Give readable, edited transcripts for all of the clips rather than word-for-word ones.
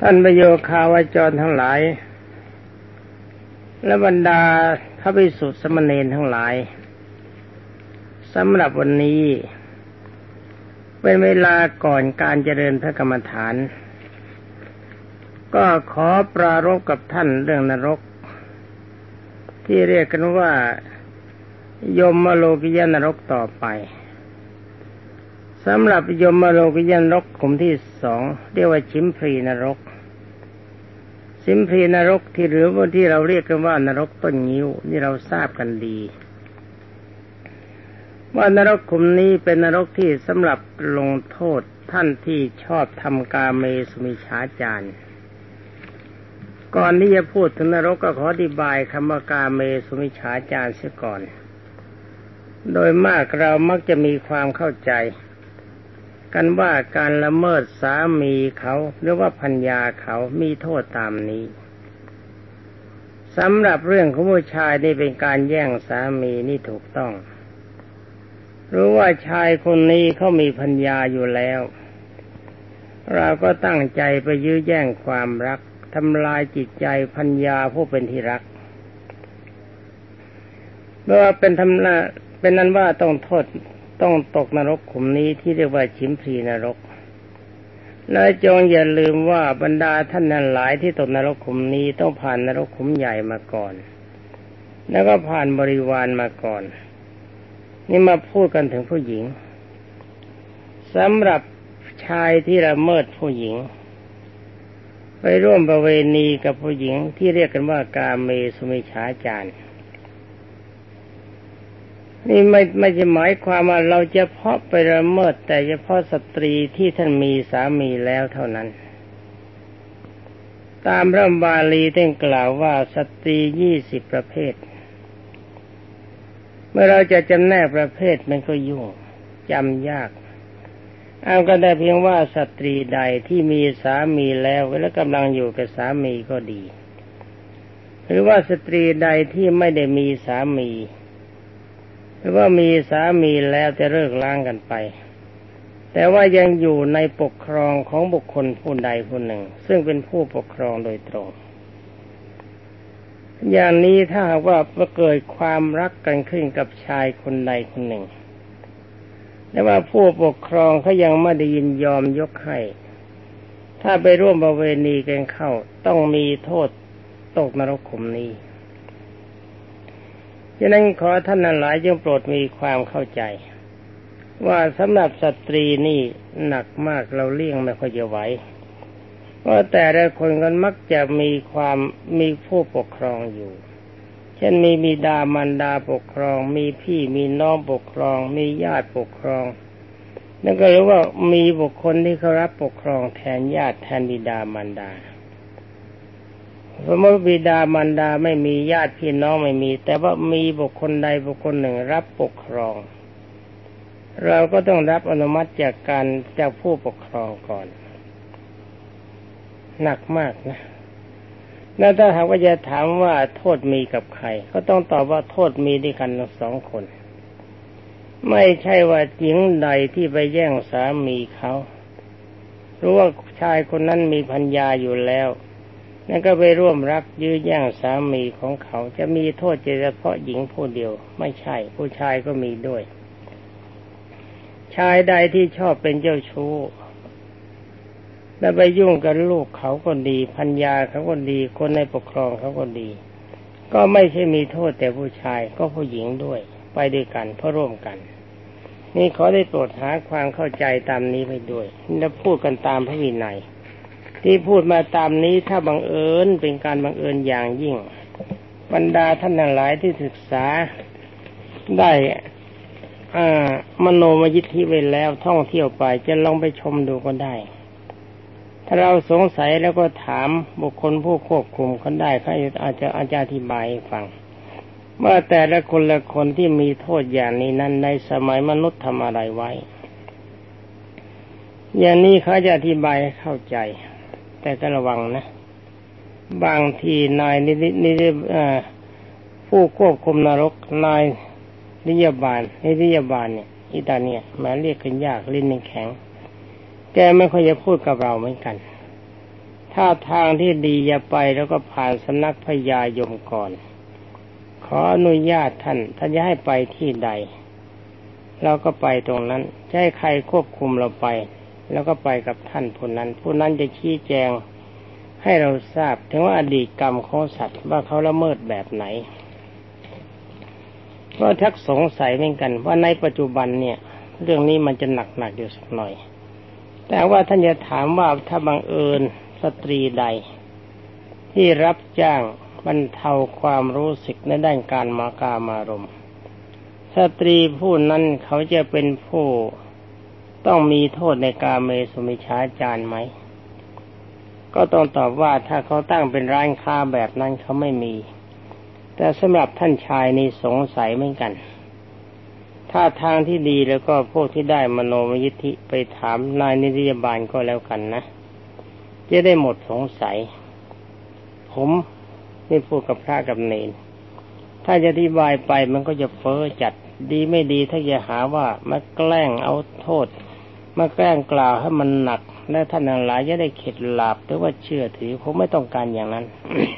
ท่านประโยคาวจรทั้งหลายและบรรดาพระภิกษุสามเณรทั้งหลายสำหรับวันนี้เป็นเวลาก่อนการเจริญพระกรรมฐานก็ขอปรารภกับท่านเรื่องนรกที่เรียกกันว่ายมโลกิยนรกต่อไปสำหรับยมโลกิยนรกกลุ่มที่สองเรียกว่าชิมพรีนรกชิมพรีนรกที่หรือว่าที่เราเรียกกันว่านรกต้นงิ้วนี่เราทราบกันดีว่านรกกลุ่มนี้เป็นนรกที่สำหรับลงโทษท่านที่ชอบทำกาเมสุมิจฉาจารก่อนที่จะพูดถึงนรกก็ขออธิบายคำว่ากาเมสุมิจฉาจารเสียก่อนโดยมากเรามักจะมีความเข้าใจกันว่าการละเมิดสามีเขาหรือว่าภรรยาเขามีโทษตามนี้สำหรับเรื่องของผู้ชายนี่เป็นการแย่งสามีนี่ถูกต้องรู้ว่าชายคนนี้เขามีภรรยาอยู่แล้วเราก็ตั้งใจไปยื้อแย่งความรักทำลายจิตใจภรรยาผู้เป็นที่รักเมื่อเป็นนั้นว่าต้องตกนรกขุมนี้ที่เรียกว่าชิมพรีนรกและจงอย่าลืมว่าบรรดาท่านนั้นหลายที่ตกนรกขุมนี้ต้องผ่านนรกขุมใหญ่มาก่อนแล้วก็ผ่านบริวารมาก่อนนี่มาพูดกันถึงผู้หญิงสำหรับชายที่ละเมิดผู้หญิงไปร่วมประเวณีกับผู้หญิงที่เรียกกันว่ากาเมสุมิจฉาจารนี่ไม่ใช่หมายความว่าเราจะเพาะไปละเมิดแต่เฉพาะสตรีที่ท่านมีสามีแล้วเท่านั้นตามพระบาลีท่านกล่าวว่าสตรี20ประเภทเมื่อเราจะจำแนกประเภทมันก็ยุ่งจำยากเอาก็ได้เพียงว่าสตรีใดที่มีสามีแล้วและกำลังอยู่กับสามีก็ดีหรือว่าสตรีใดที่ไม่ได้มีสามีหรือว่ามีสามีแล้วจะเลิกล้างกันไปแต่ว่ายังอยู่ในปกครองของบุคคลผู้ใดผู้หนึ่งซึ่งเป็นผู้ปกครองโดยตรงอย่างนี้ถ้าหากว่าเกิดความรักกันขึ้นกับชายคนใดคนหนึ่งแต่ว่าผู้ปกครองเขายังไม่ได้ยินยอมยกให้ถ้าไปร่วมประเวณีกันเข้าต้องมีโทษตกนรกขุมนี้ฉะนั้นขอท่านทั้งหลายจงโปรดมีความเข้าใจว่าสำหรับสตรีนี่หนักมากเราเลี่ยงไม่ค่อยจะไหวเพราะแต่ละคนก็มักจะมีผู้ปกครองอยู่เช่นมีบิดามารดาปกครองมีพี่มีน้องปกครองมีญาติปกครองนั่นก็เรียกว่ามีบุคคลที่เขารับปกครองแทนญาติแทนบิดามารดาสมมติบิดามารดาไม่มีญาติพี่น้องไม่มีแต่ว่ามีบุคคลใดบุคคลหนึ่งรับปกครองเราก็ต้องรับอนุมัติจากผู้ปกครองก่อนหนักมากนะแล้วถ้าหากว่าจะถามว่าโทษมีกับใครก็ต้องตอบว่าโทษมีด้วยกันทั้งสองคนไม่ใช่ว่าหญิงใดที่ไปแย่งสามีเขารู้ว่าชายคนนั้นมีภรรยาอยู่แล้วนั่นก็ไปร่วมรักยื้อแย่งสามีของเขาจะมีโทษเฉพาะหญิงผู้เดียวไม่ใช่ผู้ชายก็มีด้วยชายใดที่ชอบเป็นเจ้าชู้แล้วไปยุ่งกับลูกเขาก็ดีภรรยาเขาก็ดีคนในปกครองเขาก็ดีก็ไม่ใช่มีโทษแต่ผู้ชายก็ผู้หญิงด้วยไปด้วยกันเพราะร่วมกันนี่ขอได้โปรดหาความเข้าใจตามนี้ไปด้วยและพูดกันตามพระวินัยที่พูดมาตามนี้ถ้าบังเอิญเป็นการบังเอิญอย่างยิ่งบรรดาท่านทั้งหลายที่ศึกษาได้มโนมยิทธิไว้แล้วท่องเที่ยวไปจะลองไปชมดูก็ได้ถ้าเราสงสัยแล้วก็ถามบุคคลผู้ควบคุมเขาได้เขาอาจจะอธิบายให้ฟังว่าแต่ละคนที่มีโทษอย่างนี้นั้นในสมัยมนุษย์ทำอะไรไว้อย่างนี้เขาจะอธิบายให้เข้าใจแต่ก็ระวังนะบางทีนายผู้ควบคุมนรกนายนิยบาลเนี่ยอิตาเนี่ยมาเรียกกันยากลิ้นแข็งแกไม่ค่อยจะพูดกับเราเหมือนกันถ้าทางที่ดีอย่าไปแล้วก็ผ่านสำนักพญายมก่อนขออนุญาตท่านจะให้ไปที่ใดเราก็ไปตรงนั้นจะให้ใครควบคุมเราไปแล้วก็ไปกับท่านผู้นั้นผู้นั้นจะชี้แจงให้เราทราบถึงว่าอดีตกรรมของสัตว์ว่าเขาละเมิดแบบไหนก็ทักสงสัยเหมือนกันว่าในปัจจุบันเนี่ยเรื่องนี้มันจะหนักอยู่สักหน่อยแต่ว่าท่านจะถามว่าถ้าบังเอิญสตรีใดที่รับจ้างบรรเทาความรู้สึกในด้านการมากามารมณ์สตรีผู้นั้นเขาจะเป็นผู้ต้องมีโทษในกาเมสุมิจฉาจารไหมก็ต้องตอบว่าถ้าเขาตั้งเป็นร้านค้าแบบนั้นเขาไม่มีแต่สำหรับท่านชายนี่สงสัยเหมือนกันถ้าทางที่ดีแล้วก็พวกที่ได้มโนมยิทธิไปถามนายนิติบาลก็แล้วกันนะจะได้หมดสงสัยผมไม่พูดกับพระกับเนรถ้าจะอธิบายไปมันก็จะเฟ้อจัดดีไม่ดีถ้าจะหาว่ามาแกล้งเอาโทษมาแกล้งกล่าวให้มันหนักและท่านทั้งหลายจะได้เข็ดหลาบหรือว่าเชื่อถือผมไม่ต้องการอย่างนั้น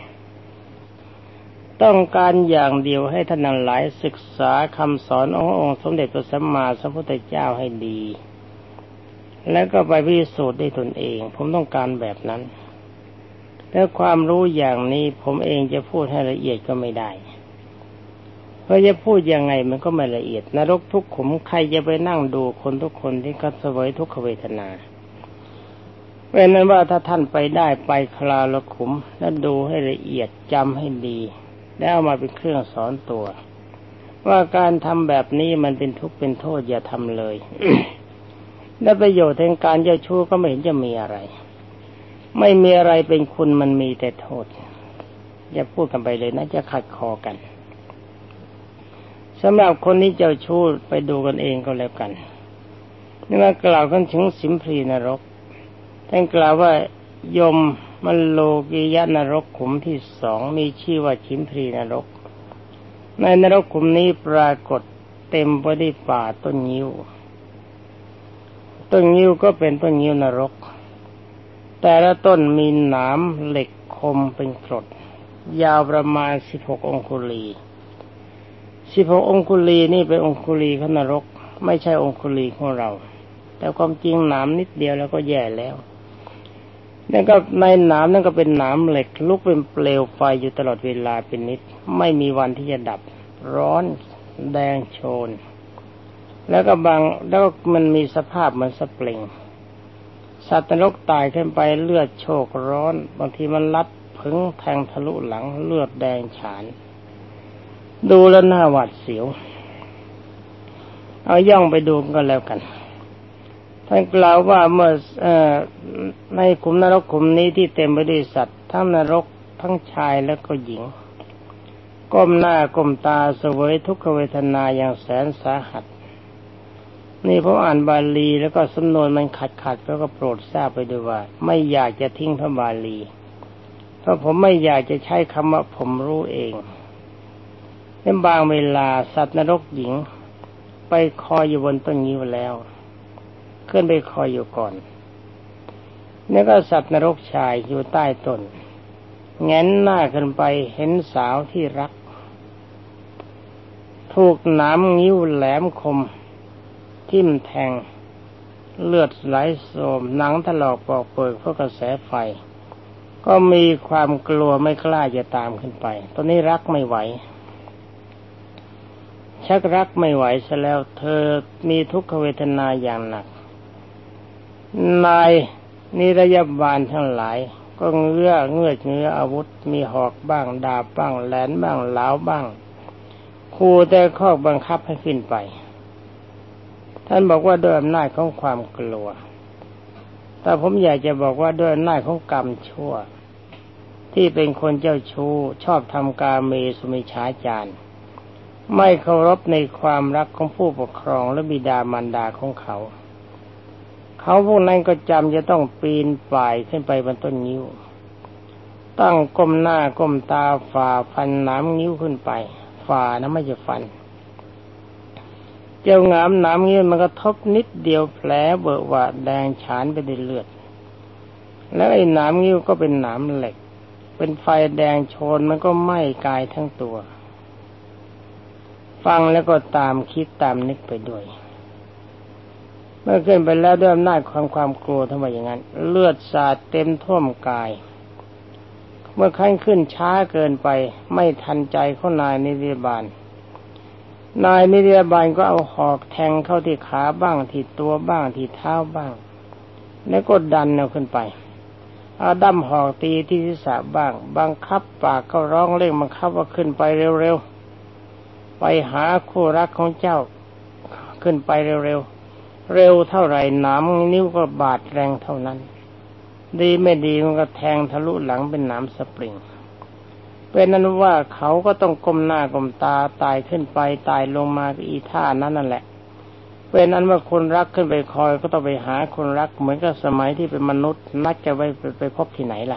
ต้องการอย่างเดียวให้ท่านทั้งหลายศึกษาคำสอนขององค์สมเด็จพระสัมมาสัมพุทธเจ้าให้ดีแล้วก็ไปพิสูจน์ด้วยตนเองผมต้องการแบบนั้นแล้วความรู้อย่างนี้ผมเองจะพูดให้ละเอียดก็ไม่ได้เพราะจะพูดยังไงมันก็ไม่ละเอียดนรกทุกขุมใครจะไปนั่งดูคนทุกคนที่เขาเสวยทุกขเวทนาเป็นนั้นว่าถ้าท่านไปได้ไปคลาละขุมแล้วดูให้ละเอียดจำให้ดีแล้วเอามาเป็นเครื่องสอนตัวว่าการทำแบบนี้มันเป็นทุกข์เป็นโทษอย่าทำเลย และประโยชน์แห่งการเจ้าชู้ก็ไม่เห็นจะมีอะไรไม่มีอะไรเป็นคุณมันมีแต่โทษอย่าพูดกันไปเลยนะจะขัดคอกันสำหรับคนที่เจ้าชู้ไปดูกันเองก็แล้วกันนี่มากล่าวกันถึงสิมพลีนรกท่านกล่าวว่ายมมโลกิยนรกขุมที่สองมีชื่อว่าสิมพลีนรกในนรกขุมนี้ปรากฏเต็มไปด้วยป่าต้นงิ้วต้นงิ้วก็เป็นต้นงิ้วนรกแต่ละต้นมีหนามเหล็กคมเป็นกรดยาวประมาณ16องคุลี16องคุลีนี่เป็นองคุลีของนรกไม่ใช่องคุลีของเราแต่ความจริงหนามนิดเดียวแล้วก็แย่แล้วนั่นก็ในหนามนั่นก็เป็นหนามเหล็กลุกเป็นเปลวไฟอยู่ตลอดเวลาเป็นนิดไม่มีวันที่จะดับร้อนแดงโชนแล้วก็มันมีสภาพเหมือนสปริงสัตว์นรกตายขึ้นไปเลือดโชกร้อนบางทีมันลัดผึ่งแทงทะลุหลังเลือดแดงฉานดูแล้วน่าหวาดเสียวเอาย่องไปดูกันแล้วกันท่านกล่าวว่าเมื่อในขุมนรกขุมนี้ที่เต็มไปด้วยสัตว์ทั้งนรกทั้งชายและก็หญิงก้มหน้าก้มตาเสวยทุกขเวทนาอย่างแสนสาหัสนี่ผมอ่านบาลีแล้วก็สำนวนมันขัดแล้วก็โปรดทราบไปด้วยว่าไม่อยากจะทิ้งพระบาลีเพราะผมไม่อยากจะใช้คำว่าผมรู้เองในบางเวลาสัตว์นรกหญิงไปคอยอยู่บนต้นงิ้วแล้วขึ้นไปคอยอยู่ก่อนแล้วก็สัตว์นรกชายอยู่ใต้ต้นแงนหน้าขึ้นไปเห็นสาวที่รักถูกหนามงิ้วแหลมคมทิ่มแทงเลือดไหลโสมหนังถลอกปอกเปิกเพราะกระแสไฟก็มีความกลัวไม่กล้าจะตามขึ้นไปตอนนี้รักไม่ไหวชักรักไม่ไหวซะแล้วเธอมีทุกขเวทนาอย่างหนักนายนิรยาบาลทั้งหลายก็เงื้ออาวุธมีหอกบ้างดาบบ้างแหลนบ้างหลาวบ้างขู่แต่ข้อบังคับให้ขึ้นไปท่านบอกว่าด้วยอำนาจของความกลัวแต่ผมอยากจะบอกว่าด้วยอำนาจของกรรมชั่วที่เป็นคนเจ้าชู้ชอบทำกาเมสุมิจฉาจารไม่เคารพในความรักของผู้ปกครองและบิดามารดาของเขาพวกนั้นก็จำจะต้องปีนป่ายขึ้นไปบนต้นงิ้วตั้งก้มหน้าก้มตาฝ่าฟันหนามงิ้วขึ้นไปฝ่านะไม่ใช่ฟันเจ้าหนามงิ้วมันก็ทบนิดเดียวแผลเบอะหวะแดงฉานไปด้วยเลือดแล้วไอ้หนามงิ้วก็เป็นหนามเหล็กเป็นไฟแดงโชนมันก็ไหม้กายทั้งตัวฟังแล้วก็ตามคิดตามนึกไปด้วยเมื่อขึ้นไปแล้วด้วยอำนาจความกลัวทำไมอย่างนั้นเลือดสาดเต็มท่วมกายเมื่อขั้นขึ้นช้าเกินไปไม่ทันใจของนายนิติบาลก็เอาหอกแทงเข้าที่ขาบ้างที่ตัวบ้างที่เท้าบ้างแล้วก็ดันเอาขึ้นไปเอาด้ามหอกตีที่ศีรษะบ้างบังคับปากก็ร้องเร่งบังคับว่าขึ้นไปเร็วๆไปหาคู่รักของเจ้าขึ้นไปเร็วเร็วเท่าไหร่หนามนิ้วก็บาดแรงเท่านั้นดีไม่ดีมันก็แทงทะลุหลังเป็นหนามสปริงเป็นนั้นว่าเขาก็ต้องก้มหน้าก้มตาตายขึ้นไปตายลงมาอีท่านั้นนั่นแหละเป็นนั้นว่าคนรักขึ้นไปคอยก็ต้องไปหาคนรักเหมือนกับสมัยที่เป็นมนุษย์นัดจะไปพบที่ไหนล่ะ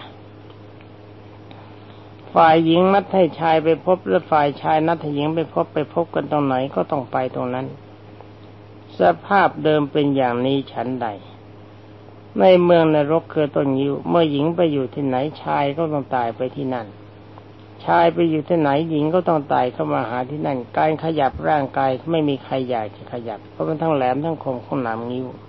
ฝ่ายหญิงนัดให้ชายไปพบและฝ่ายชายนัดให้หญิงไปพบกันตรงไหนก็ต้องไปตรงนั้นสภาพเดิมเป็นอย่างนี้ฉันใดในเมืองนรกคือต้นงิ้วเมื่อหญิงไปอยู่ที่ไหนชายก็ต้องตายไปที่นั่นชายไปอยู่ที่ไหนหญิงก็ต้องตายเข้ามาหาที่นั่นการขยับร่างกายไม่มีใครอยากจะขยับเพราะมันทั้งแหลมทั้งคมของหนามงิ้ว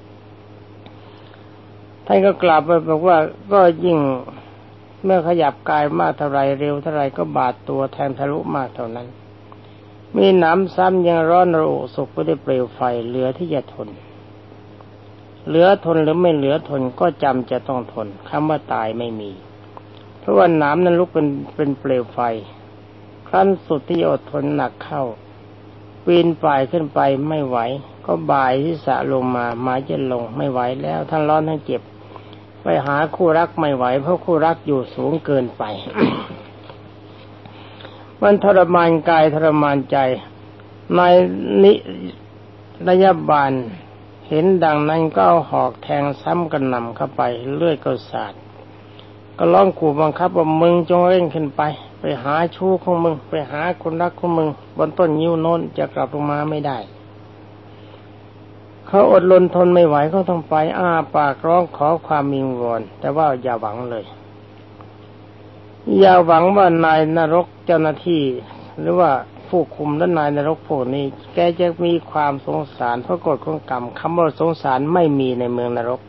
ท่านก็กลับไปบอกว่าก็ยิ่งเมื่อขยับกายมากเท่าไรเร็วเท่าไรก็บาดตัวแทงทะลุมากเท่านั้นมีหนามซ้ำยังร้อนระอุสุกไปด้วยเปลวไฟเหลือที่จะทนเหลือทนหรือไม่เหลือทนก็จำจะต้องทนคำว่าตายไม่มีเพราะว่าหนามนั้นลุกเป็นเปลวไฟครั้นสุดที่อดทนหนักเข้าปีนป่ายขึ้นไปไม่ไหวก็บ่ายศีรษะลงมาหมายจะลงไม่ไหวแล้วทั้งร้อนทั้งเจ็บไปหาคู่รักไม่ไหวเพราะคู่รักอยู่สูงเกินไป มันทรมานกายทรมานใจนายนิรยาบาลเห็นดังนั้นก็เอาหอกแทงซ้ำกันนำเข้าไปเลือดก็สาดก็ร้องขู่บังคับว่ามึงจงเร่งขึ้นไปหาชู้ของมึงไปหาคนรักของมึงบนต้นงิ้วโน้นจะกลับลงมาไม่ได้เขาอดรนทนไม่ไหวเขาต้องไปอ้าปากร้องขอความวิงวอนแต่ว่าอย่าหวังเลยอย่าหวังว่านายนรกเจ้าหน้าที่หรือว่าผู้คุมและนายนรกพวกนี้แกจะมีความสงสารเพราะกฎของกรรมคำว่าสงสารไม่มีในเมืองนรก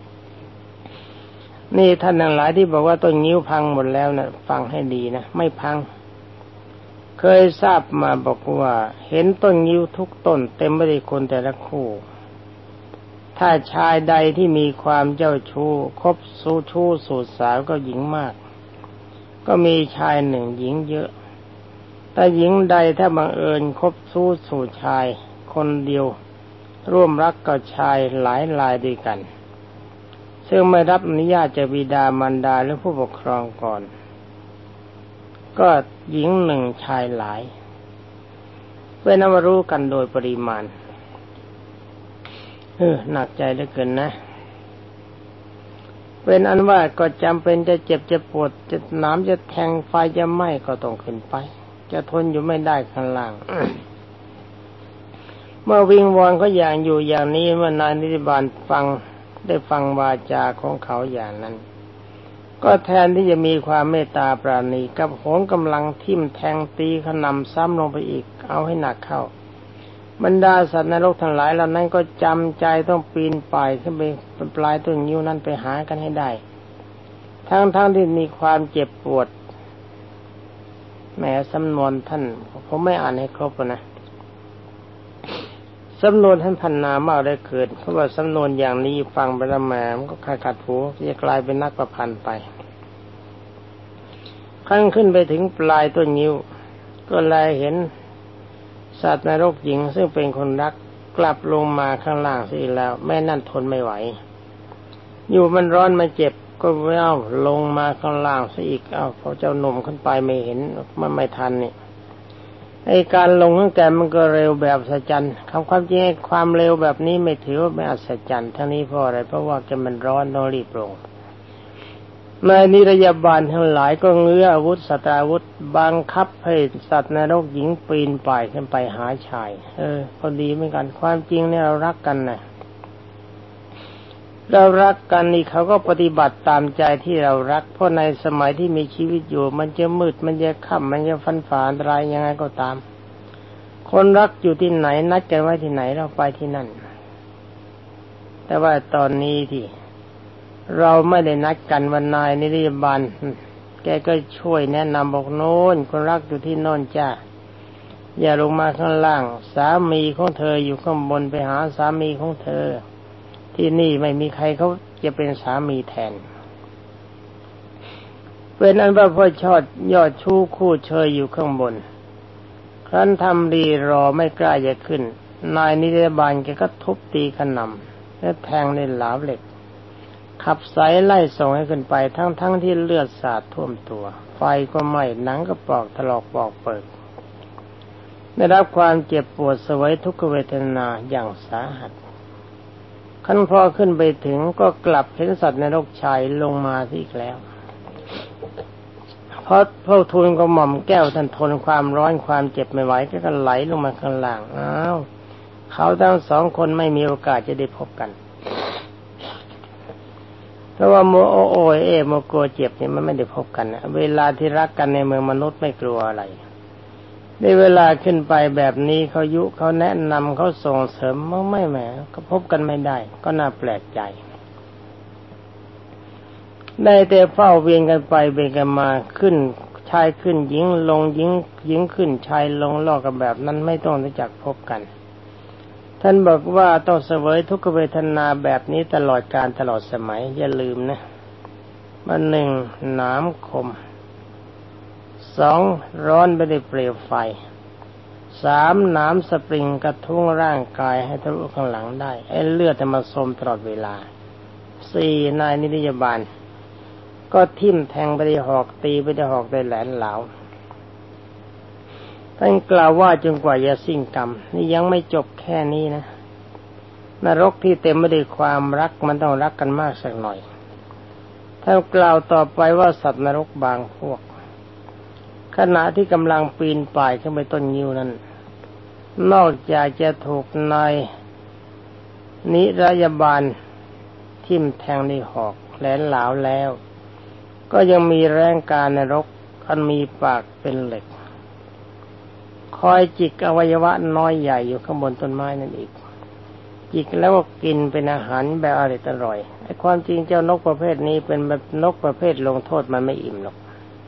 นี่ท่านทั้งหลายที่บอกว่าต้นงิ้วพังหมดแล้วนะฟังให้ดีนะไม่พังเคยทราบมาบอกว่าเห็นต้นงิ้วทุกต้นเต็มไปด้วยคนแต่ละคู่ถ้าชายใดที่มีความเจ้าชู้คบสู้ชู้สูดสาวก็หญิงมากก็มีชายหนึ่งหญิงเยอะแต่หญิงใดถ้าบังเอิญคบสู้สู่ชายคนเดียวร่วมรักกับชายหลายรายด้วยกันซึ่งไม่รับอนุญาตจากบิดามารดาหรือผู้ปกครองก่อนก็หญิงหนึ่งชายหลายเป็นนว่ารู้กันโดยปริมาณหนักใจเหลือเกินนะเป็นอันว่าก็จำเป็นจะเจ็บจะปวดจะหนามจะแทงไฟจะไหม้ก็ต้องขึ้นไปจะทนอยู่ไม่ได้ข้างล่าง เมื่อวิงวอนก็อย่างอยู่อย่างนี้เมื่อนายนิติบาลได้ฟังวาจาของเขาอย่างนั้นก็แทนที่จะมีความเมตตาปราณีกับโหมกำลังทิ่มแทงตีขนำซ้ำลงไปอีกเอาให้หนักเข้าบรรดาสัตว์นรกทั้งหลายเหล่านั้นก็จำใจต้องปีนป่ายขึ้นไปปลายต้นงิ้วนั้นไปหากันให้ได้ทั้งที่มีความเจ็บปวดแหมสำนวนท่านผมไม่อ่านให้ครบนะสำนวนท่านพันนามากได้เกิดเพราะว่าสำนวนอย่างนี้ฟังไปแล้วแหมมันก็ขัดหูจะกลายเป็นนักประพันธ์ไปขั้นขึ้นไปถึงปลายต้นงิ้วก็แลเห็นสัตว์นรกหญิงซึ่งเป็นคนรักกลับลงมาข้างล่างซะอีกแล้วแม่นั่นทนไม่ไหวอยู่มันร้อนมาเจ็บก็ลงมาข้างล่างซะอีกพอเจ้าหนุ่มขึ้นไปไม่เห็นมันไม่ทันนี่ไอ้การลงของแกมันก็เร็วแบบอัศจรรย์ความจริงความเร็วแบบนี้ไม่ถือว่าเป็นอัศจรรย์ทั้งนี้เพราะอะไรเพราะว่าแกมันร้อนต้องรีบลงนายนิรยาบาลทั้งหลายก็เงื้ออาวุธสตราวุธบังคับให้สัตว์นรกหญิงปีนป่ายขึ้นไปหาชายพอดีเหมือนกันความจริงเนี่ยเรารักกันนะเรารักกันนี่เขาก็ปฏิบัติตามใจที่เรารักเพราะในสมัยที่มีชีวิตอยู่มันจะมืดมันจะค่ำมันจะฟันฝ่าอันตรายยังไงก็ตามคนรักอยู่ที่ไหนนัดกันไว้ที่ไหนเราไปที่นั่นแต่ว่าตอนนี้ที่เราไม่ได้นัดกันวันนายนิริบาลแกก็ช่วยแนะนำบอกโน้นคนรักอยู่ที่โน่นจ้าอย่าลงมาข้างล่างสามีของเธออยู่ข้างบนไปหาสามีของเธอที่นี่ไม่มีใครเขาจะเป็นสามีแทนเป็นอันว่าพ่อชอดยอดชู้คู่เชยอยู่ข้างบนครั้นทำดีรอไม่กล้าจะขึ้นนายนิรบาลแกก็ทุบตีขนำและแทงในหลามเหล็กขับสายไล่ส่งให้ขึ้นไปทั้งที่เลือดสาดท่วมตัวไฟก็ไหม้หนังก็ปอกถลอกปอกเปิดได้รับความเจ็บปวดเสวยทุกขเวทนาอย่างสาหัสขั้นพอขึ้นไปถึงก็กลับเห็นสัตว์นรกชายลงมาอีกแล้วเพราะพระทูลกระหม่อมแก้วท่านทนความร้อนความเจ็บไม่ไหวก็ไหลลงมาข้างล่างอ้าวเขาทั้งสองคนไม่มีโอกาสจะได้พบกันเพราะว่าโมโอเอโมกลัวเจ็บเนี่ยมันไม่ได้พบกันเวลาที่รักกันในเมืองมนุษย์ไม่กลัวอะไรในเวลาขึ้นไปแบบนี้เขายุเขาแนะนำเขาส่งเสริมไม่แหมก็พบกันไม่ได้ก็น่าแปลกใจได้แต่เฝ้าเวียนกันไปเวียนกันมาขึ้นชายขึ้นหญิงลงหญิงขึ้นชายลงลอกกันแบบนั้นไม่ต้องรู้จักพบกันท่านบอกว่าต้องเสวยทุกขเวทนาแบบนี้ตลอดกาลตลอดสมัยอย่าลืมนะมันหนึ่งหนามคมสองร้อนไปด้วยเปลวไฟสามหนามสปริงกระทุ้งร่างกายให้ทะลุข้างหลังได้ไอ้เลือดจะมาโสมตลอดเวลาสี่นายนิรยาบาลก็ทิ่มแทงไปได้หอกตีไปได้หอกได้แหลมเหลาท่านกล่าวว่าจนกว่าจะสิ้นกรรมนี่ยังไม่จบแค่นี้นะนรกที่เต็มไปด้วยความรักมันต้องรักกันมากสักหน่อยท่านกล่าวต่อไปว่าสัตว์นรกบางพวกขณะที่กำลังปีนป่ายขึ้นไปต้นงิ้วนั้นนอกจากจะถูกนายนิรยาบาลทิ่มแทงด้วยหอกแหลมเหลาแล้วก็ยังมีแรงกายนรกอันมีปากเป็นเหล็กคอยจิกอวัยวะน้อยใหญ่อยู่ข้างบนต้นไม้นั่นอีกจิกแล้วก็กินเป็นอาหารแบบอร่อยไอ้ความจริงเจ้านกประเภทนี้เป็นแบบนกประเภทลงโทษมันไม่อิ่มหรอก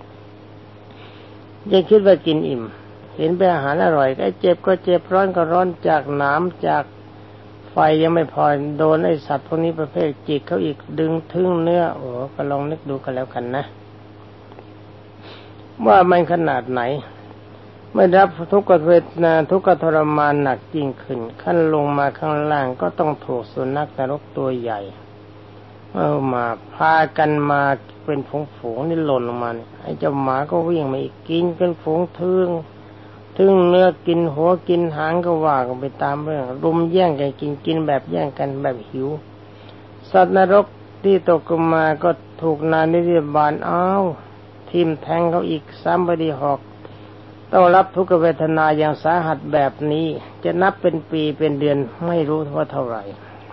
ยังคิดว่ากินอิ่มเห็นเป็นอาหารอร่อยไอ้เจ็บก็เจ็บร้อนก็ร้อนจากหนามจากไฟยังไม่พอโดนไอ้สัตว์พวกนี้ประเภทจิกเขาอีกดึงทึ่งเนื้อโอ้ก็ลองนึกดูกันแล้วกันนะว่ามันขนาดไหนไม่รับทุกขเวทนาทุกขทรมานหนักยิ่งขึ้นขั้นลงมาข้างล่างก็ต้องถูกสุนัขนรกตัวใหญ่เอามาพากันมาเป็นฝูงๆนี่หล่นลงมาเนี่ยไอ้เจ้าหมาก็วิ่งมาอีกกินกันฝูงทึ่งเนื้อกินหัวกินหางก็ว่ากันไปตามเรื่องรุมแย่งกันกินแบบแย่งกันแบบหิวสัตว์นรกที่ตกลงมาก็ถูกนายนิรยาบาลทิ่มแทงเขาอีกซ้ำไปดีหอกต้องรับทุกขเวทนาอย่างสาหัสแบบนี้จะนับเป็นปีเป็นเดือนไม่รู้ว่าเท่าไหร่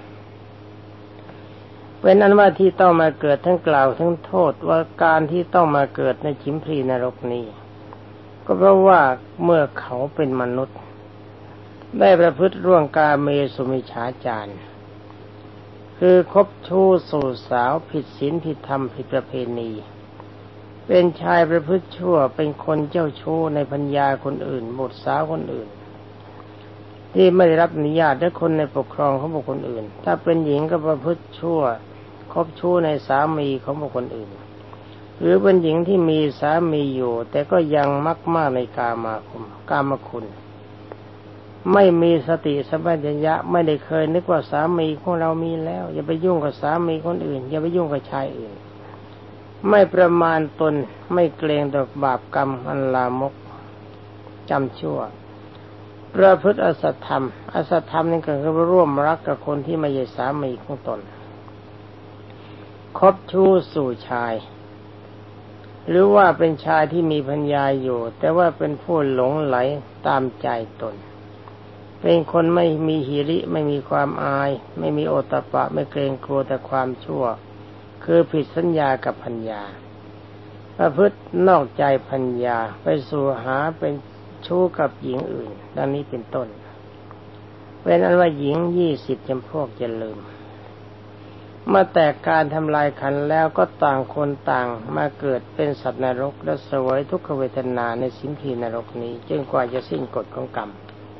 เป็นอันว่าที่ต้องมาเกิดทั้งกล่าวทั้งโทษว่าการที่ต้องมาเกิดในฉิมพลีนรกนี้ก็เพราะว่าเมื่อเขาเป็นมนุษย์ได้ประพฤติร่วงกาเมสุมิจฉาจารคือคบชู้สู่สาวผิดศีลผิดธรรมผิดประเพณีเป็นชายประพฤติชั่วเป็นคนเจ้าชู้ในภรรยาคนอื่นบุตรสาวคนอื่นที่ไม่ได้รับอนุญาตและคนในปกครองของบุคคลอื่นถ้าเป็นหญิงก็ประพฤติชั่วคบชู้ในสามีของบุคคลอื่นหรือเป็นหญิงที่มีสามีอยู่แต่ก็ยังมักมากในกามคุณไม่มีสติสัมปชัญญะไม่ได้เคยนึกว่าสามีของเรามีแล้วอย่าไปยุ่งกับสามีคนอื่นอย่าไปยุ่งกับชายอื่นไม่ประมาณตนไม่เกรงต่อบาปกรรมอันลามกจำชั่วประพฤติอสัตธรรมนี่ก็คือร่วมรักกับคนที่ไม่ใช่สามีของตนคบชู้สู่ชายหรือว่าเป็นชายที่มีภรรยาอยู่แต่ว่าเป็นผู้หลงไหลตามใจตนเป็นคนไม่มีหิริไม่มีความอายไม่มีโอตตัปปะไม่เกรงกลัวแต่ความชั่วคือผิดสัญญากับภรรยาประพฤตินอกใจภรรยาไปสู่หาเป็นชู้กับหญิงอื่นดังนี้เป็นต้นเป็นอันว่าหญิง20จำพวกจะลืมเมื่อแต่การทำลายขันธ์แล้วก็ต่างคนต่างมาเกิดเป็นสัตว์นรกและเสวยทุกขเวทนาในสิมพีนรกนี้จนกว่าจะสิ้นกฎของกรรม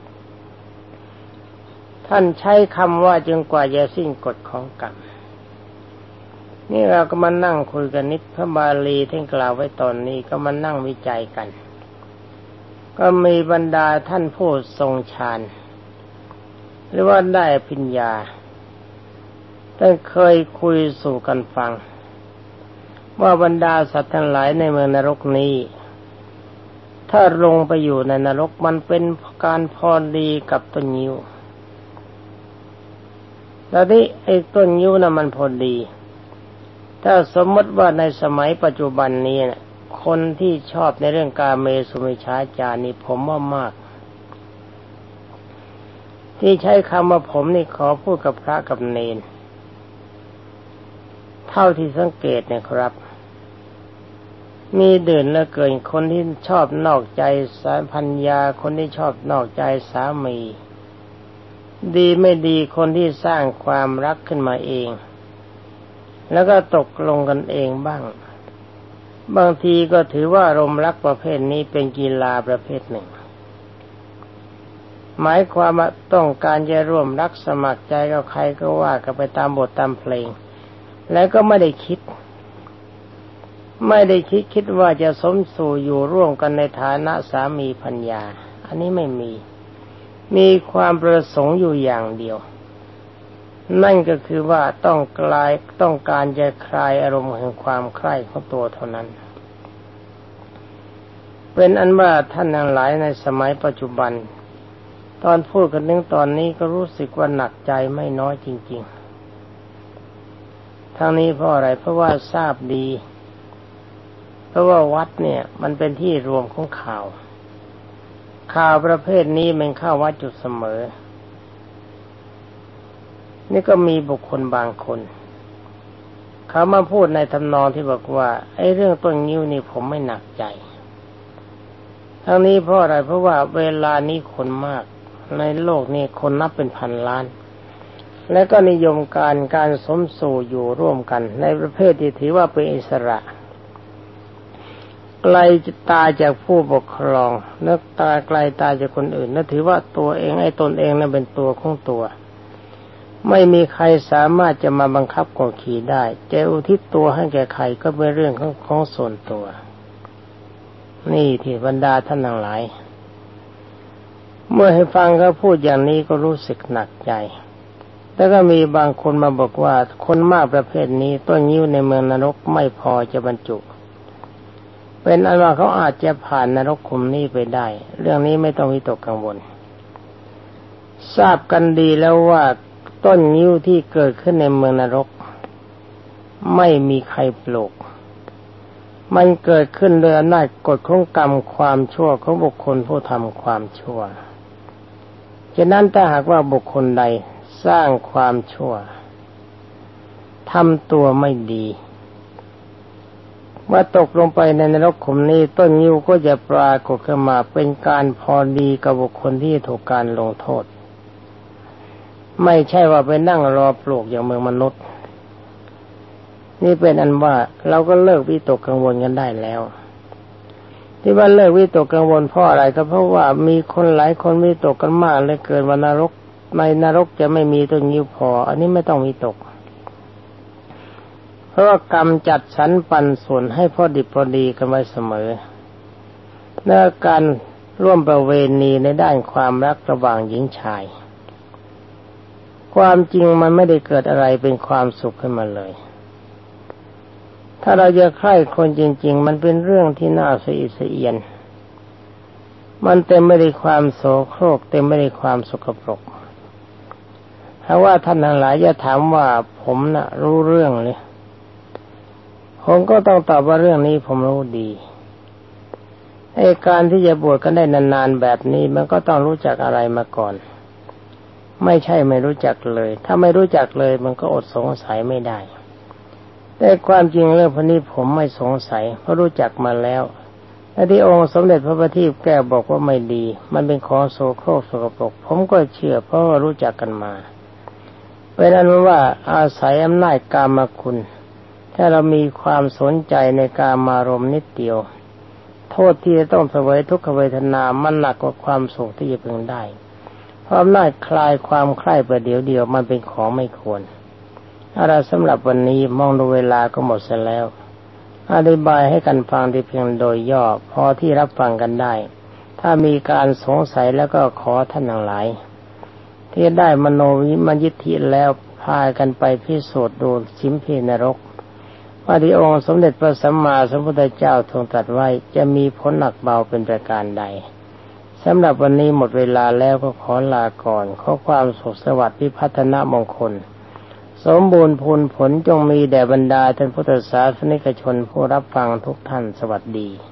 ท่านใช้คำว่าจนกว่าจะสิ้นกฎของกรรมนี่เราก็มานั่งคุยกันนิดพระบาลีท่านกล่าวไว้ตอนนี้ก็มานั่งวิจัยกันก็มีบรรดาท่านผู้ทรงฌานหรือว่าได้ปัญญาท่านเคยคุยสู่กันฟังว่าบรรดาสัตว์ทั้งหลายในเมืองนรกนี้ถ้าลงไปอยู่ในนรกมันเป็นการพอดีกับต้นงิ้วแล้วที่ไอ้ต้นงิ้วน่ะมันพอดีถ้าสมมติว่าในสมัยปัจจุบันนี้นะคนที่ชอบในเรื่องกาเมสุมิจฉาจารนี่ผมว่ามากที่ใช้คำว่าผมนี่ขอพูดกับพระกับเนรเท่าที่สังเกตเนี่ยครับมีเด่นเหลือเกินคนที่ชอบนอกใจสาภรรยาคนที่ชอบนอกใจสามีดีไม่ดีคนที่สร้างความรักขึ้นมาเองแล้วก็ตกลงกันเองบ้างบางทีก็ถือว่าอารมณ์รักประเภทนี้เป็นกีฬาประเภทหนึ่งหมายความว่าต้องการจะร่วมรักสมัครใจกับใครก็ว่ากันไปตามบทตามเพลงแล้วก็ไม่ได้คิดว่าจะสมสู่อยู่ร่วมกันในฐานะสามีภรรยาอันนี้ไม่มีความประสงค์อยู่อย่างเดียวนั่นก็คือว่าต้องการจะคลายอารมณ์แห่งความใคร่ของตัวเท่านั้นเป็นอันว่าท่านทั้งหลายในสมัยปัจจุบันตอนพูดกันถึงตอนนี้ก็รู้สึกว่าหนักใจไม่น้อยจริงๆทั้งนี้เพราะอะไรเพราะว่าทราบดีเพราะว่าวัดเนี่ยมันเป็นที่รวมของข่าวประเภทนี้มันเข้าวัดจุดเสมอนี่ก็มีบุคคลบางคนเขามาพูดในทำนองที่บอกว่าไอ้เรื่องต้นงิ้วนี่ผมไม่หนักใจทั้งนี้เพราะอะไรเพราะว่าเวลานี้คนมากในโลกนี้คนนับเป็นพันล้านและก็นิยมการสมสู่อยู่ร่วมกันในประเภทที่ถือว่าเป็นอิสระไกลตาจากผู้ปกครองนึกตาไกลตาจากคนอื่นและถือว่าตัวเองตนเองนั้นเป็นตัวของตัวไม่มีใครสามารถจะมาบังคับกดขี่ได้จะอุทิศตัวให้แก่ใครก็เป็นเรื่องของส่วนตัวนี่ที่บรรดาท่านทั้งหลายเมื่อให้ฟังเขาพูดอย่างนี้ก็รู้สึกหนักใจแล้วก็มีบางคนมาบอกว่าคนมากประเภทนี้ต้นงิ้วในเมืองนรกไม่พอจะบรรจุเป็นอันว่าเขาอาจจะผ่านนรกขุมนี้ไปได้เรื่องนี้ไม่ต้องวิตกกังวลทราบกันดีแล้วว่าต้นงิ้วที่เกิดขึ้นในเมืองนรกไม่มีใครปลูกมันเกิดขึ้นโดยอำนาจกฎของกรรมความชั่วของบุคคลผู้ทำความชั่วฉะนั้นถ้าหากว่าบุคคลใดสร้างความชั่วทำตัวไม่ดีเมื่อตกลงไปในนรกขุมนี้ต้นงิ้วก็จะปรากฏขึ้นมาเป็นการพอดีกับบุคคลที่ถูกการลงโทษไม่ใช่ว่าไปนั่งรอปลูกอย่างเมืองมนุษย์นี่เป็นอันว่าเราก็เลิกวิตกกังวลกันได้แล้วที่ว่าเลิกวิตกกังวลเพราะอะไรก็เพราะว่ามีคนหลายคนวิตกกันมากเลยเกิดว่านรกในนรกจะไม่มีต้นงิ้วพออันนี้ไม่ต้องวิตกเพราะว่ากรรมจัดสรรปันส่วนให้พอดิบพอดีกันไว้เสมอในการร่วมประเวณีในด้านความรักระหว่างหญิงชายความจริงมันไม่ได้เกิดอะไรเป็นความสุขขึ้นมาเลยถ้าเราจะใคร่คนจริงๆมันเป็นเรื่องที่น่าสะอิดสะเอียนมันเต็มไปด้วยความโสโครกเต็มไปด้วยความสกปรกถ้าว่าท่านทั้งหลายจะถามว่าผมน่ะรู้เรื่องเลยผมก็ต้องตอบว่าเรื่องนี้ผมรู้ดีไอ้การที่จะบวชกันได้นานๆแบบนี้มันก็ต้องรู้จักอะไรมาก่อนไม่ใช่ไม่รู้จักเลยถ้าไม่รู้จักเลยมันก็อดสงสัยไม่ได้แต่ความจริงเรื่องพวกนี้ผมไม่สงสัยเพราะรู้จักมาแล้วและที่องค์สมเด็จพระบัณฑิตแก้วบอกว่าไม่ดีมันเป็นของโสโครกสกปรกผมก็เชื่อเพราะว่ารู้จักกันมาเป็นนั้นว่าอาศัยอำนาจกามคุณถ้าเรามีความสนใจในกามารมณ์นิดเดียวโทษที่จะต้องเสวยทุกขเวทนามันหนักกว่าความสุขที่จะพึงได้เพราะอำนาจคลายความใคร่ประเดี๋ยวเดียวมันเป็นของไม่ควรอะไรสำหรับวันนี้มองดูเวลาก็หมดเสียแล้วอธิบายให้กันฟังที่เพียงโดยย่อพอที่รับฟังกันได้ถ้ามีการสงสัยแล้วก็ขอท่านทั้งหลายที่ได้มโนวิมยิทธิแล้วพากันไปพิสูจน์ดูสิมพีนรกว่าที่องค์สมเด็จพระสัมมาสัมพุทธเจ้าทรงตรัสไว้จะมีผลหนักเบาเป็นประการใดสำหรับวันนี้หมดเวลาแล้วก็ขอลาก่อนขอความสุขสวัสดิ์พิพัฒนมงคลสมบูรณ์ผลจงมีแด่บรรดาท่านพุทธศาสนิกชนผู้รับฟังทุกท่านสวัสดี